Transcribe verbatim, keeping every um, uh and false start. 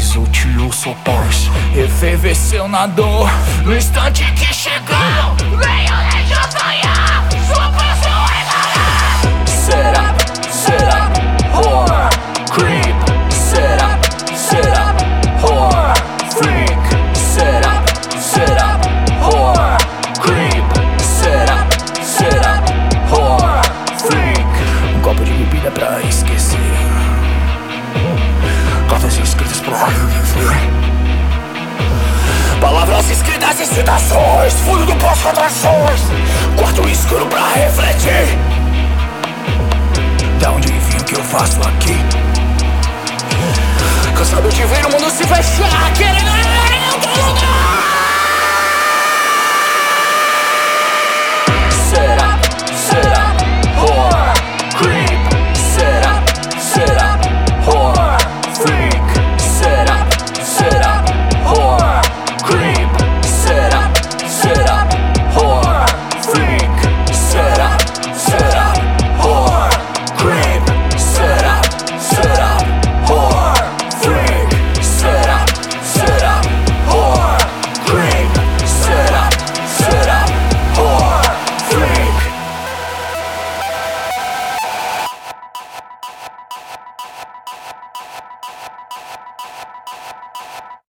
eu sou parça. Efervesceu na dor no instante que chegou. Venho de sonhar, sua pressão é galar. Será, será, horror, creep. Será, será, horror, freak. Será, será, horror, creep. Será, será, horror, freak. Um copo de bebida pra esquecer. Cartas escritas pro raio de ver. Palavras escritas em citações, fundo do pós-contrações. Quarto escuro pra refletir. Da onde vim, o que eu faço aqui?